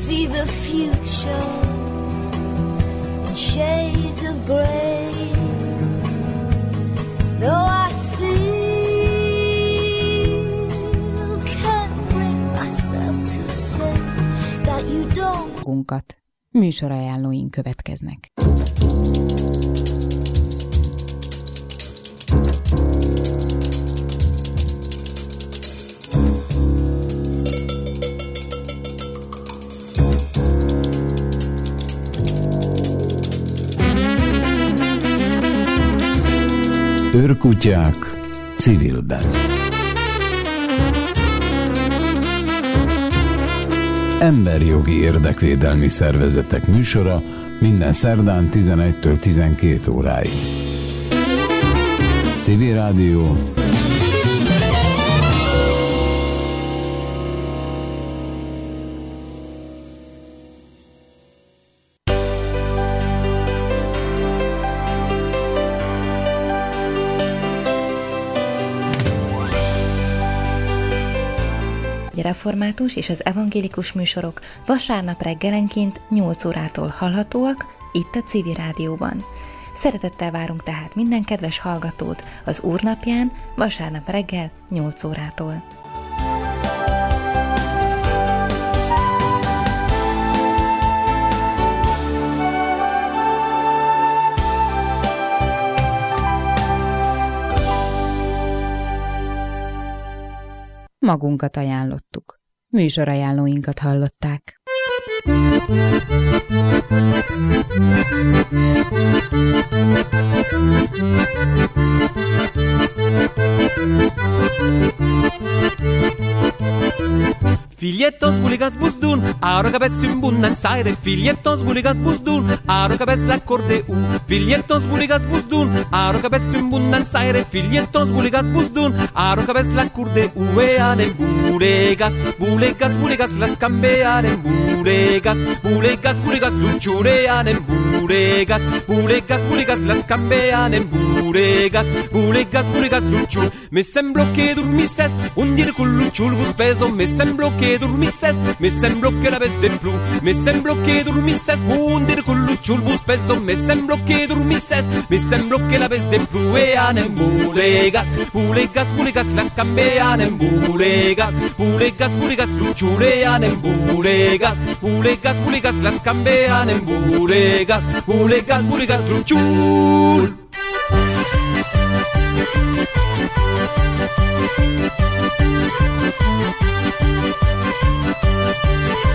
see the future in shades of gray. Though I still can't bring myself to say that you don't. Műsorajánlóink következnek. Őrkutyák civilben. Emberjogi érdekvédelmi szervezetek műsora minden szerdán 11-től 12 óráig. Civil Rádió. Református és az evangélikus műsorok vasárnap reggelenként 8 órától hallhatóak itt a Civil Rádióban. Szeretettel várunk tehát minden kedves hallgatót az Úrnapján vasárnap reggel 8 órától. Magunkat ajánlottuk. Műsorajánlóinkat hallották. Filietos buligas busdun, aro cabez bundan saire. Filietos buligas busdun, aro cabez l'accordeu. Filietos buligas busdun, aro cabez bundan saire. Filietos buligas busdun, aro cabez l'accordeu. Eanen bulegas, bulegas, bulegas las cambianen bulegas, bulegas, bulegas luchureanen bulegas, bulegas, bulegas las cambianen bulegas, bulegas, bulegas luchul. Me semblo que dormisses un dir con luchul bus peso. Me semblo que dormisses, me semblo que la ves de plu. Me semblo que dormisses un dir con luchul bus peso. Me semblo que dormisses, me semblo que la ves de plu. Eanen bulegas, bulegas, bulegas las cambianen bulegas, bulegas, bulegas luchureanen bulegas, bulegas, bulegas las cambianen bulegas, bulegas, bulegas luchul.